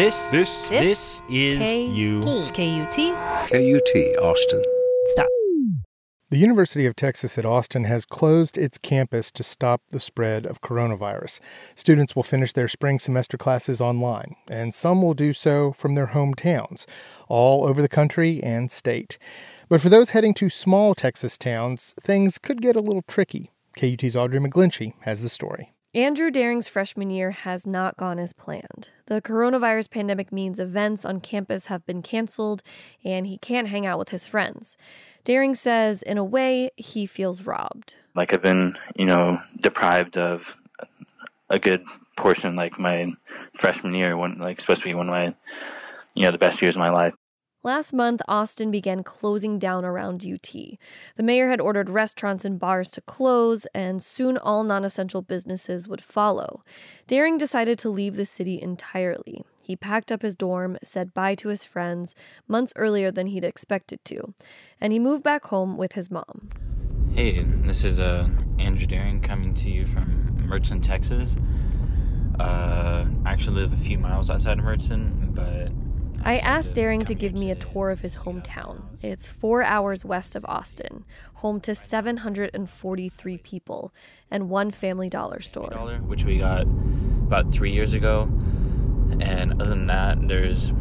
This is you. KUT, Austin. Stop. The University of Texas at Austin has closed its campus to stop the spread of coronavirus. Students will finish their spring semester classes online, and some will do so from their hometowns, all over the country and state. But for those heading to small Texas towns, things could get a little tricky. KUT's Audrey McGlinchey has the story. Andrew Daring's freshman year has not gone as planned. The coronavirus pandemic means events on campus have been canceled, and he can't hang out with his friends. Daring says, in a way, he feels robbed. Like, I've been, deprived of a good portion, like my freshman year, supposed to be one of my, the best years of my life. Last month, Austin began closing down around UT. The mayor had ordered restaurants and bars to close, and soon all non-essential businesses would follow. Daring decided to leave the city entirely. He packed up his dorm, said bye to his friends months earlier than he'd expected to, and he moved back home with his mom. Hey, this is Andrew Daring coming to you from Mertzon, Texas. I actually live a few miles outside of Mertzon, but I asked Daring to give me a tour of his hometown. It's 4 hours west of Austin, home to 743 people and one Family Dollar store. Which we got about 3 years ago. And other than that, there's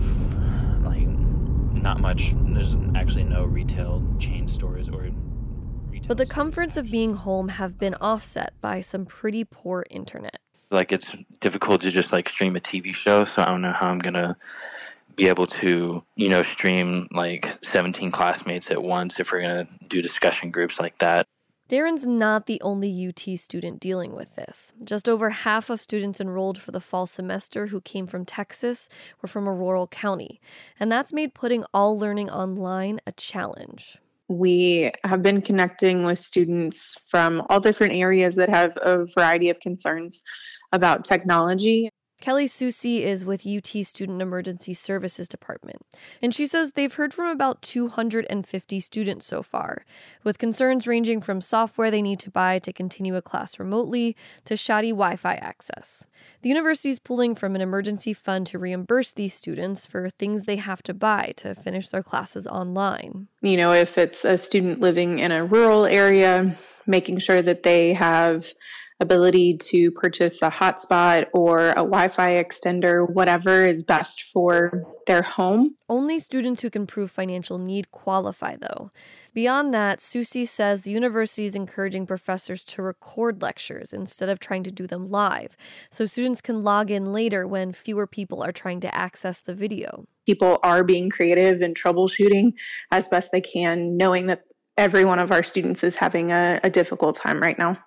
not much. There's actually no retail chain stores or retail. But the comforts of being home have been offset by some pretty poor internet. It's difficult to just stream a TV show, so I don't know how I'm going to be able to, stream 17 classmates at once if we're going to do discussion groups like that. Daring's not the only UT student dealing with this. Just over half of students enrolled for the fall semester who came from Texas were from a rural county, and that's made putting all learning online a challenge. We have been connecting with students from all different areas that have a variety of concerns about technology. Kelly Susi is with UT Student Emergency Services Department, and she says they've heard from about 250 students so far, with concerns ranging from software they need to buy to continue a class remotely to shoddy Wi-Fi access. The university is pulling from an emergency fund to reimburse these students for things they have to buy to finish their classes online. If it's a student living in a rural area, making sure that they have ability to purchase a hotspot or a Wi-Fi extender, whatever is best for their home. Only students who can prove financial need qualify, though. Beyond that, Susi says the university is encouraging professors to record lectures instead of trying to do them live, so students can log in later when fewer people are trying to access the video. People are being creative and troubleshooting as best they can, knowing that every one of our students is having a difficult time right now.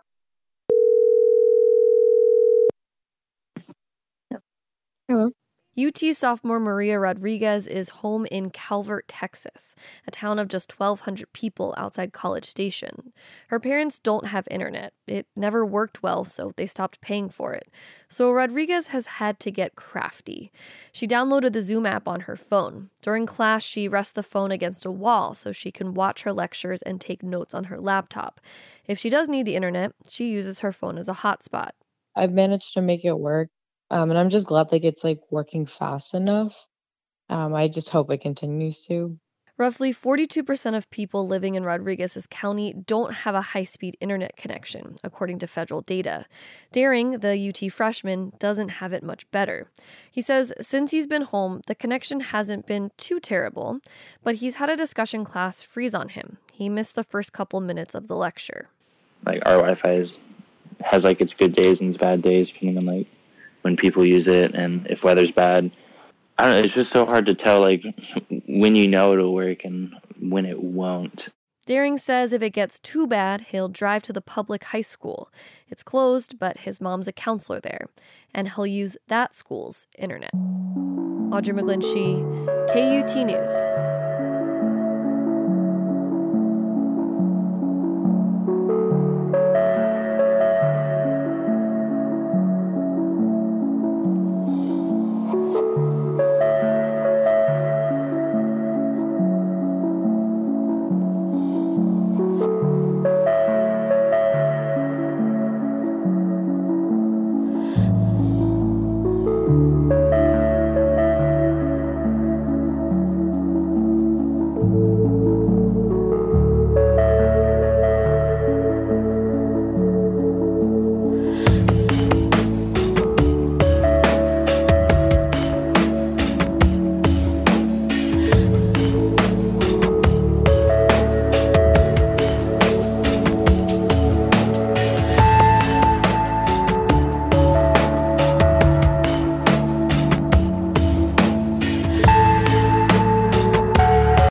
Hello. UT sophomore Maria Rodriguez is home in Calvert, Texas, a town of just 1,200 people outside College Station. Her parents don't have internet. It never worked well, so they stopped paying for it. So Rodriguez has had to get crafty. She downloaded the Zoom app on her phone. During class, she rests the phone against a wall so she can watch her lectures and take notes on her laptop. If she does need the internet, she uses her phone as a hotspot. I've managed to make it work. And I'm just glad it's working fast enough. I just hope it continues to. Roughly 42% of people living in Rodriguez's county don't have a high-speed internet connection, according to federal data. Daring, the UT freshman, doesn't have it much better. He says since he's been home, the connection hasn't been too terrible, but he's had a discussion class freeze on him. He missed the first couple minutes of the lecture. Our Wi-Fi has its good days and its bad days, depending on when people use it and if weather's bad. I don't know, it's just so hard to tell when it'll work and when it won't. Daring says if it gets too bad, he'll drive to the public high school. It's closed, but his mom's a counselor there, and he'll use that school's internet. Audrey McGlinchey, KUT News.